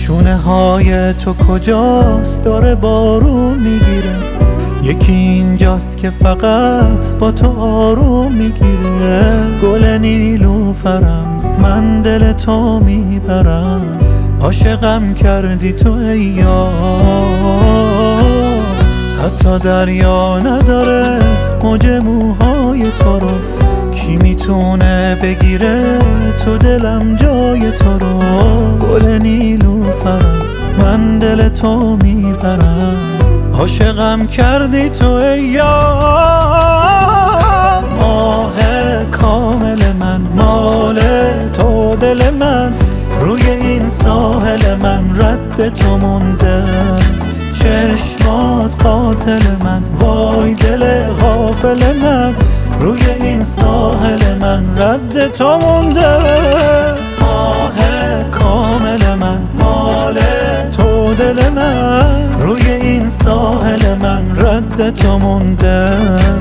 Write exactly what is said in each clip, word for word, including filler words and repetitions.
شونه های تو کجاست داره بارون میگیره، یکی اینجاست که فقط با تو آروم میگیره. گل نیلوفرم من دل تو میبرم، عاشقم کردی تو ای یار. حتی دریا نداره موج موهای تو رو، کی میتونه بگیره تو دلم جای تو رو. گل نیلوفرم من دل تو میبرم، عاشقم کردی تو ای یار. ماه کامل من مال تو دل من، روی این ساحل من رد تو مونده. چشمات قاتل من وای دل غافل من، روی این ساحل من رد تو مونده. ماه کامل من مال تو دل من، روی این ساحل من رد تو مونده.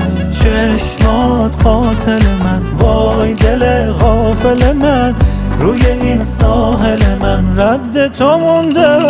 چشمات قاتل من وای دل غافل من، روی این ساحل من رد تو مونده.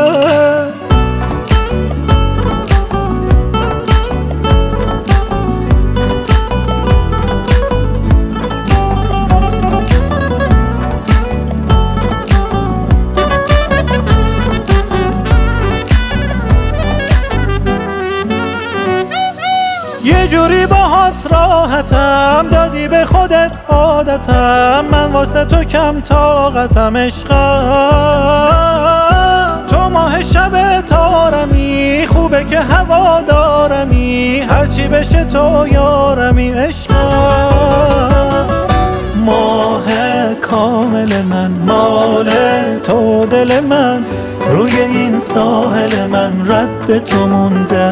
یه جوری باهات راحتم، دادی به خودت عادتم، من واسه تو کم طاقتم عشقم. تو ماه شب تارمی، خوبه که هوا دارمی، هرچی بشه تو یارمی عشقم. ماه کامل من مال تو دل من، روی این ساحل من رد تو مونده.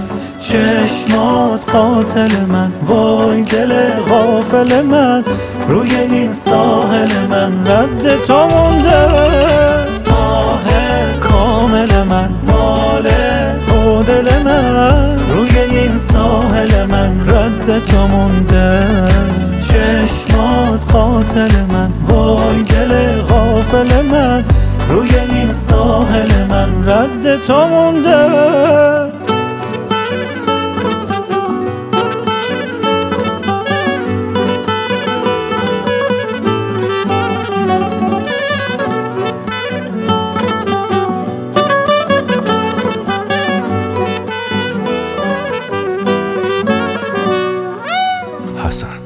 چشمات قاتل من وای دل غافل من، روی این ساحل من رد تو مونده. ماه کامل من مال تو دل من، روی این ساحل من رد تو مونده. چشمات قاتل من وای دل غافل من، روی این ساحل من رد تو مونده. حسن